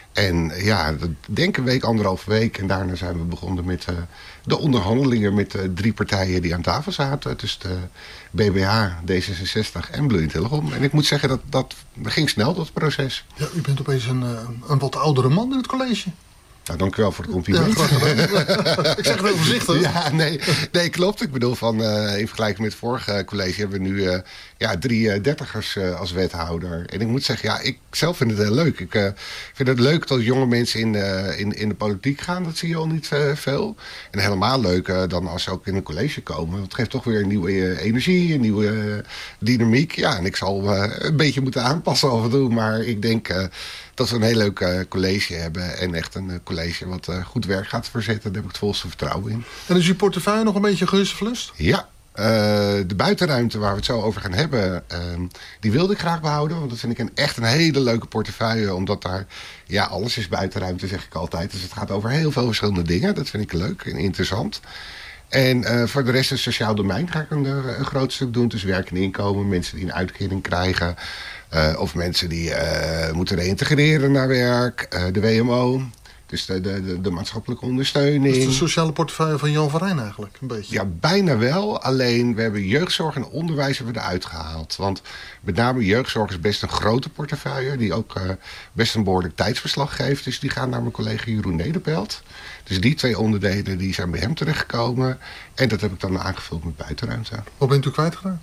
Speaker 13: En ja, ik denk een week, anderhalve week. En daarna zijn we begonnen met uh, de onderhandelingen met uh, drie partijen die aan tafel zaten. Dus de B B H, D zesenzestig en Bloeiend Hillegom. En ik moet zeggen, dat, dat ging snel, dat proces.
Speaker 14: Ja, u bent opeens een, een wat oudere man in het college.
Speaker 13: Nou, dank u wel voor het compliment.
Speaker 14: Ja, ik zeg het heel voorzichtig.
Speaker 13: Ja, nee, nee, klopt. Ik bedoel, van, uh, in vergelijking met het vorige college hebben we nu uh, ja, drie uh, dertigers uh, als wethouder. En ik moet zeggen, ja, ik zelf vind het heel leuk. Ik uh, vind het leuk dat jonge mensen in, uh, in, in de politiek gaan. Dat zie je al niet uh, veel. En helemaal leuk uh, dan als ze ook in een college komen. Dat geeft toch weer een nieuwe uh, energie, een nieuwe uh, dynamiek. Ja, en ik zal uh, een beetje moeten aanpassen af en toe. Maar ik denk uh, dat we een heel leuk uh, college hebben. En echt een uh, college wat uh, goed werk gaat verzetten. Daar heb ik het volste vertrouwen in.
Speaker 14: En is uw portefeuille nog een beetje gehussevlust?
Speaker 13: Ja. Uh, de buitenruimte waar we het zo over gaan hebben, uh, die wilde ik graag behouden. Want dat vind ik een, echt een hele leuke portefeuille. Omdat daar, ja, alles is buitenruimte, zeg ik altijd. Dus het gaat over heel veel verschillende dingen. Dat vind ik leuk en interessant. En uh, voor de rest, het sociaal domein, ga ik een, een groot stuk doen. Dus werk en inkomen, mensen die een uitkering krijgen. Uh, of mensen die uh, moeten reïntegreren naar werk. Uh, de W M O. Dus de, de, de maatschappelijke ondersteuning.
Speaker 14: Dus de sociale portefeuille van Jan van Rijn eigenlijk, een beetje?
Speaker 13: Ja, bijna wel. Alleen, we hebben jeugdzorg en onderwijs hebben we eruit gehaald. Want met name jeugdzorg is best een grote portefeuille. Die ook uh, best een behoorlijk tijdsverslag geeft. Dus die gaan naar mijn collega Jeroen Nederpelt. Dus die twee onderdelen die zijn bij hem terechtgekomen. En dat heb ik dan aangevuld met buitenruimte.
Speaker 14: Wat bent u kwijtgeraakt?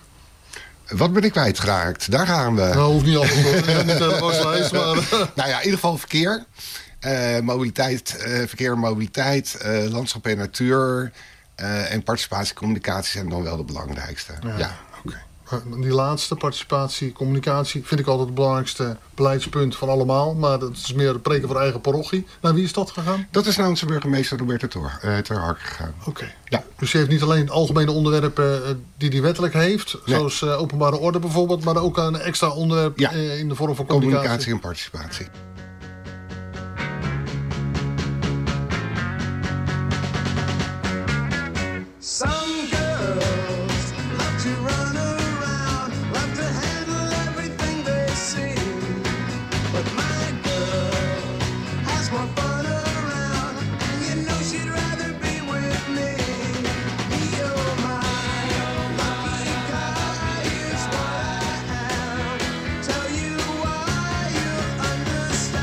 Speaker 13: Wat ben ik kwijtgeraakt? Daar gaan we.
Speaker 14: Nou, hoeft niet altijd hoor. Ja, niet helemaal lijst, maar...
Speaker 13: Nou ja, in ieder geval verkeer. Uh, mobiliteit, uh, verkeer en mobiliteit, uh, landschap en natuur uh, en participatie en communicatie zijn dan wel de belangrijkste. Ja, ja.
Speaker 14: Oké. Okay. Die laatste, participatie, communicatie, vind ik altijd het belangrijkste beleidspunt van allemaal. Maar dat is meer preken voor eigen parochie. Naar wie is dat gegaan?
Speaker 13: Dat is naar onze burgemeester Roberto ter, uh, ter Hark gegaan.
Speaker 14: Oké. Okay.
Speaker 13: Ja.
Speaker 14: Dus hij heeft niet alleen algemene onderwerpen uh, die hij wettelijk heeft, nee. zoals uh, openbare orde bijvoorbeeld, maar ook een extra onderwerp ja. uh, in de vorm van communicatie.
Speaker 13: Communicatie en participatie.
Speaker 1: Some girls love to run around, love to handle everything they see. But my girl has more fun around, and you know she'd rather be with me. You're my lucky guy, is what I am. Tell you why, you'll understand.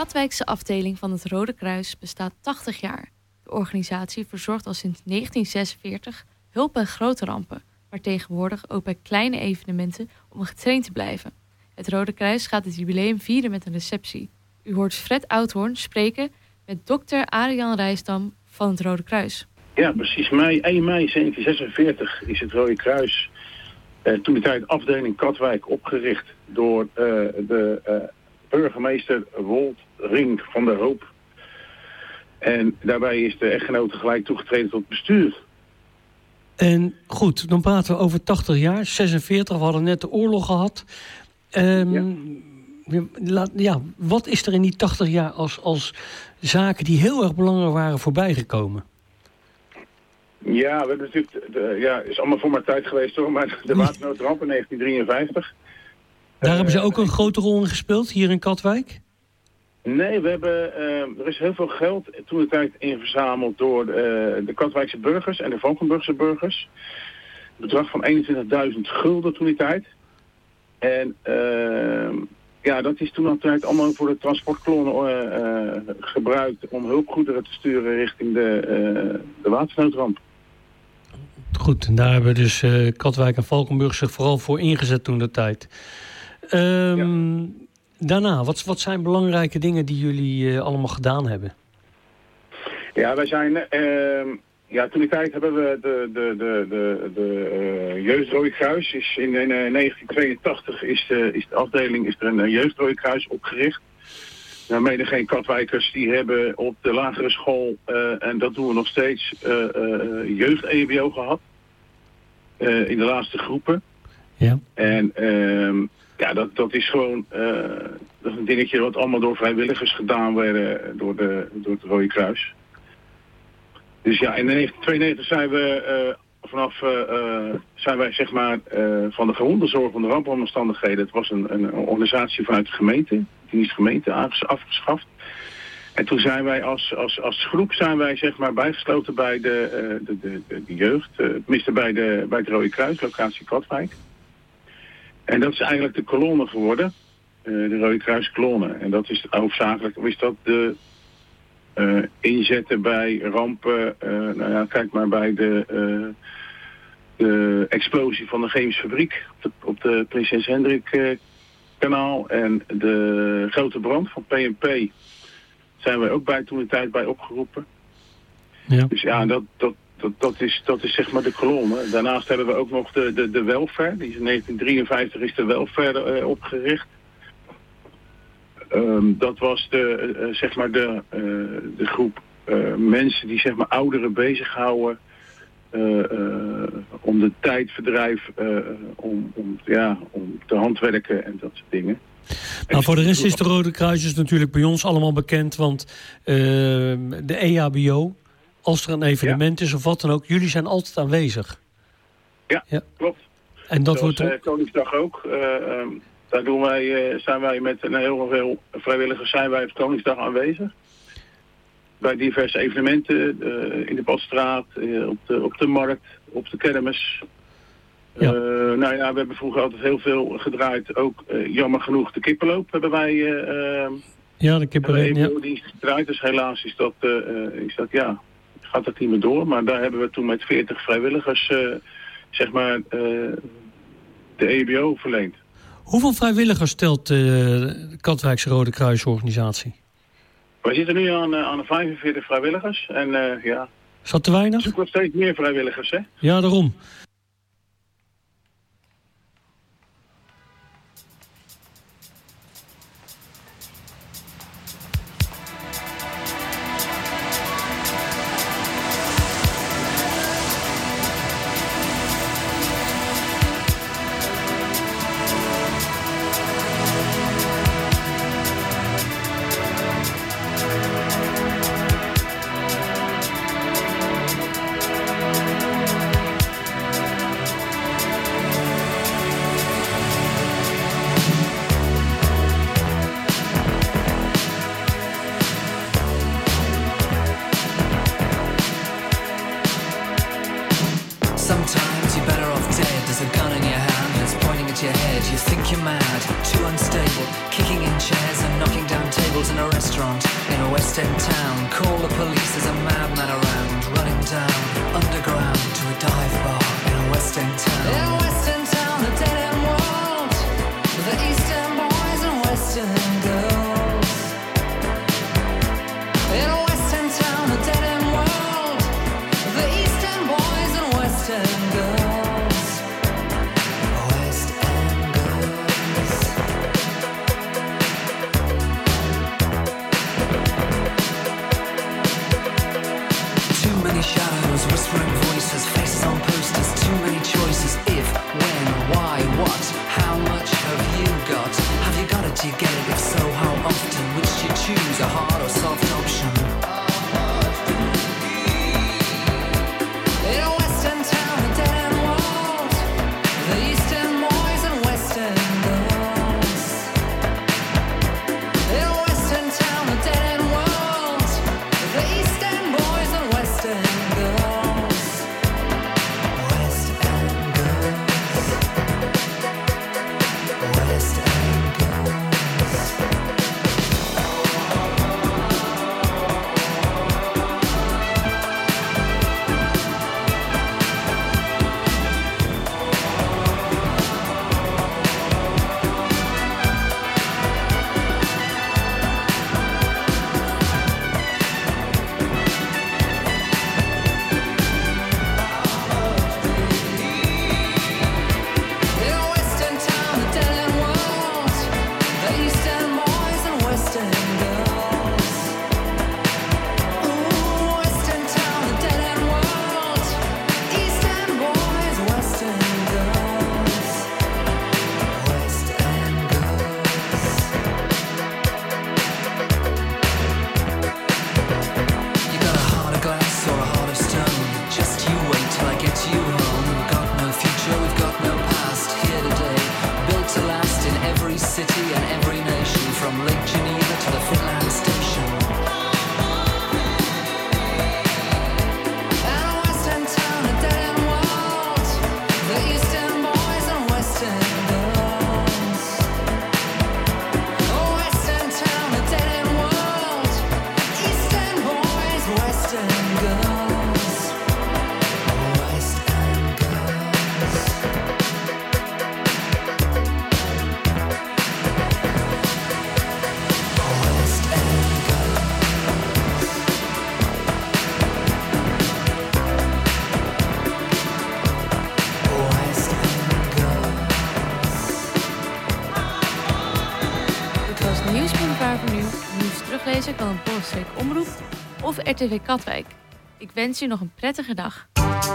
Speaker 5: Katwijkse afdeling van het Rode Kruis bestaat tachtig jaar. De organisatie verzorgt al sinds negentien zesenveertig hulp bij grote rampen, maar tegenwoordig ook bij kleine evenementen om getraind te blijven. Het Rode Kruis gaat het jubileum vieren met een receptie. U hoort Fred Oudhoorn spreken met dokter Arian Rijsdam van het Rode Kruis.
Speaker 15: Ja, precies. Mei, één mei zeventien zesenveertig is het Rode Kruis, eh, toen de tijd afdeling Katwijk, opgericht door uh, de uh, burgemeester Wolt Ring van der Hoop. En daarbij is de echtgenote gelijk toegetreden tot bestuur.
Speaker 16: En goed, dan praten we over tachtig jaar, zesenveertig, we hadden net de oorlog gehad. Um, ja. Laat, ja, wat is er in die tachtig jaar als, als zaken die heel erg belangrijk waren voorbijgekomen?
Speaker 15: Ja, we hebben natuurlijk, de, ja, het is allemaal voor mijn tijd geweest hoor, maar de watersnoodramp in negentien drieënvijftig.
Speaker 16: Daar
Speaker 15: uh,
Speaker 16: hebben ze ook een grote rol in gespeeld, hier in Katwijk?
Speaker 15: Nee, we hebben, uh, er is heel veel geld toen de tijd inverzameld door uh, de Katwijkse burgers en de Valkenburgse burgers. Een bedrag van eenentwintigduizend gulden toen die tijd. En uh, ja, dat is toen altijd allemaal voor de transportkolonne uh, uh, gebruikt om hulpgoederen te sturen richting de, uh, de watersnoodramp.
Speaker 16: Goed, en daar hebben dus uh, Katwijk en Valkenburg zich vooral voor ingezet toen de tijd. Um, ja. Daarna, wat, wat zijn belangrijke dingen die jullie uh, allemaal gedaan hebben?
Speaker 15: Ja, wij zijn... Uh, ja, toen die tijd hebben we de, de, de, de, de uh, Jeugd Rode Kruis. Is in, in uh, negentien tweeëntachtig is de, is de afdeling, is er een uh, Jeugd Rode Kruis opgericht. Daarmee er geen Katwijkers die hebben op de lagere school, uh, en dat doen we nog steeds, uh, uh, jeugd-E B O gehad. Uh, in de laatste groepen.
Speaker 16: Ja.
Speaker 15: En... Uh, Ja, dat, dat is gewoon uh, dat is een dingetje wat allemaal door vrijwilligers gedaan werden door, de, door het Rode Kruis. Dus ja, in negentien tweeënnegentig zijn we uh, vanaf uh, uh, zijn wij zeg maar uh, van de gewondenzorg van de rampomstandigheden. Het was een, een organisatie vanuit de gemeente, dienstgemeente afgeschaft. En toen zijn wij als, als, als groep zijn wij zeg maar bijgesloten bij de, uh, de, de, de, de jeugd, uh, tenminste bij, de, bij het Rode Kruis, locatie Katwijk. En dat is eigenlijk de kolonne geworden, uh, de Rode Kruis kolonne. En dat is hoofdzakelijk, is dat de uh, inzetten bij rampen, uh, nou ja, kijk maar bij de, uh, de explosie van de chemische fabriek op de, op de Prinses Hendrik uh, kanaal en de grote brand van P en P zijn wij ook bij toen de tijd bij opgeroepen.
Speaker 16: Ja.
Speaker 15: Dus ja, dat, dat Dat, dat, is, dat is zeg maar de kolonne. Daarnaast hebben we ook nog de, de, de welfare. Die is in negentien drieënvijftig is de welfare uh, opgericht. Um, dat was de, uh, zeg maar de, uh, de groep uh, mensen die zeg maar ouderen bezighouden. Uh, uh, om de tijdverdrijf, uh, om, om, ja, om te handwerken en dat soort dingen.
Speaker 16: Nou, voor de rest is de Rode Kruis natuurlijk bij ons allemaal bekend. Want uh, de E H B O... Als er een evenement ja. is of wat dan ook, jullie zijn altijd aanwezig.
Speaker 15: Ja, ja. klopt.
Speaker 16: En dat
Speaker 15: Zoals,
Speaker 16: wordt
Speaker 15: uh, Koningsdag ook. Uh, um, daar doen wij, uh, zijn wij met een heel veel vrijwilligers zijn wij op Koningsdag aanwezig. Bij diverse evenementen, uh, in de Badstraat, uh, op, de, op de markt, op de kermis. Ja. Uh, nou ja, we hebben vroeger altijd heel veel gedraaid. Ook uh, jammer genoeg de kippenloop hebben wij... Uh,
Speaker 16: ja, de kippenloop, ja.
Speaker 15: Die is gedraaid, dus helaas is dat, uh, is dat ja... gaat dat niet meer door, maar daar hebben we toen met veertig vrijwilligers, uh, zeg maar, uh, de E B O verleend.
Speaker 16: Hoeveel vrijwilligers stelt uh, de Katwijkse Rode Kruisorganisatie?
Speaker 15: Wij zitten nu aan, uh, aan vijfenveertig vrijwilligers en uh, ja...
Speaker 16: Is dat te weinig?
Speaker 15: Er zoeken nog steeds meer vrijwilligers, hè?
Speaker 16: Ja, daarom.
Speaker 17: Sometimes you're better off dead. There's a gun in your hand that's pointing inside your head. You think you're mad, too unstable, kicking in chairs and knocking down tables in a restaurant in a West End town. Call the police, there's a madman around, running down underground to a dive bar in a West End town. In a West End town, a dead end world, with the East End boys and West End girls. In a West End town, a dead end world, with the East End boys and West End girls. West End girls. Too many shadows, whispering voices, faces on posters, too many choices. If, when, why, what, how much have you got? Have you got it, do you get it? If so, how often? Which do you choose, a hard or soft option? In a West End town, a dead end world, the East End boys and West End girls. In a West End town, a dead end world, the East End boys and West End girls. West End girls. West End girls. In a West End town, a dead end world, the East End boys and West End girls. Ooh, West End town, a dead end world, East End boys, West End girls. West End girls. You got a heart of glass or a heart of stone, just you wait till I get you home. We've got no future, we've got no past, here today, built to last in every city and every nation, from Lake Geneva to the Finland station. And a West End town, a dead end world, the East End boys and West End girls. Oh, West End town, a dead end world, East End boys, West End girls. West End girls. West End girls. West End girls.
Speaker 5: Dit was Nieuwsboulevard voor nu. Nieuws teruglezen kan op Bolstreek Omroep of R T V Katwijk. Ik wens u nog een prettige dag.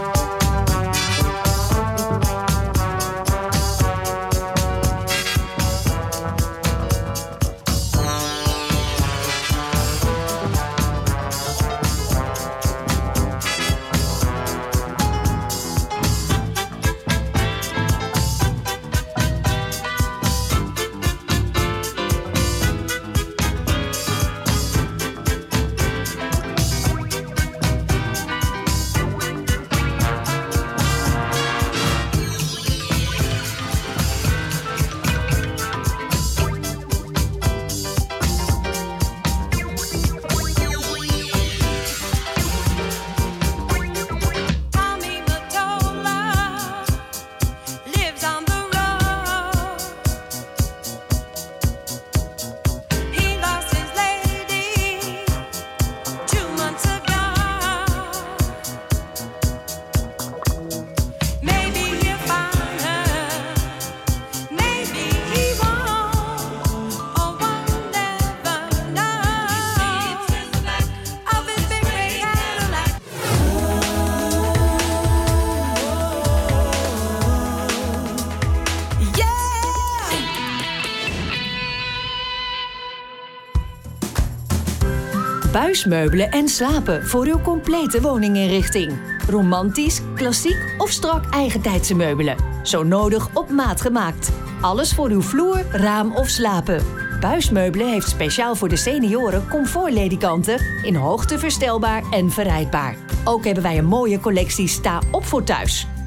Speaker 18: Buismeubelen en slapen voor uw complete woninginrichting. Romantisch, klassiek of strak eigentijdse meubelen. Zo nodig op maat gemaakt. Alles voor uw vloer, raam of slapen. Buismeubelen heeft speciaal voor de senioren comfortledikanten in hoogte verstelbaar en verrijdbaar. Ook hebben wij een mooie collectie sta op voor thuis.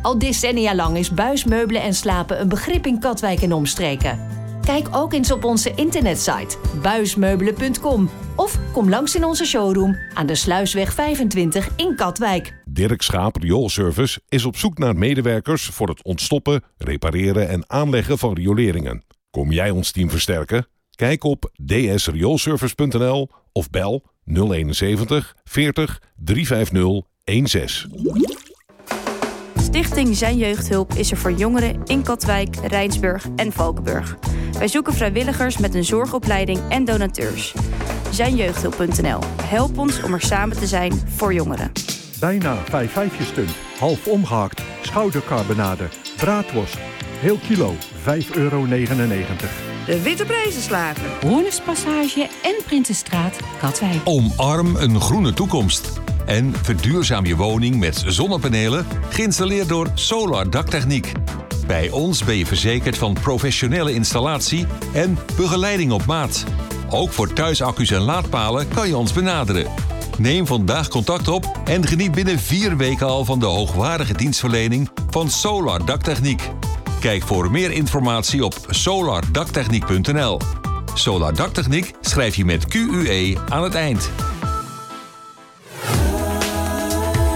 Speaker 18: Al decennia lang is buismeubelen en slapen een begrip in Katwijk en omstreken. Kijk ook eens op onze internetsite buismeubelen punt com of kom langs in onze showroom aan de Sluisweg vijfentwintig in Katwijk.
Speaker 19: Dirk Schaap Rioolservice is op zoek naar medewerkers voor het ontstoppen, repareren en aanleggen van rioleringen. Kom jij ons team versterken? Kijk op d s rioolservice punt n l of bel nul eenenzeventig veertig driehonderdvijftig zestien.
Speaker 20: Stichting Zijn Jeugdhulp is er voor jongeren in Katwijk, Rijnsburg en Valkenburg. Wij zoeken vrijwilligers met een zorgopleiding en donateurs. zijn jeugdhulp punt n l. Help ons om er samen te zijn voor jongeren.
Speaker 21: Bijna vijf vijfje stunt, half omgehakt, schoudercarbonade, braadworst. Heel kilo, vijf euro negenennegentig.
Speaker 22: De Witte Prijzenslager.
Speaker 23: Hoornerspassage en Prinsenstraat, Katwijk.
Speaker 24: Omarm een groene toekomst. En verduurzaam je woning met zonnepanelen, geïnstalleerd door Solar Daktechniek. Bij ons ben je verzekerd van professionele installatie en begeleiding op maat. Ook voor thuisaccu's en laadpalen kan je ons benaderen. Neem vandaag contact op en geniet binnen vier weken al van de hoogwaardige dienstverlening van Solar Daktechniek. Kijk voor meer informatie op solar daktechniek punt n l. Solar Daktechniek schrijf je met Q U E aan het eind.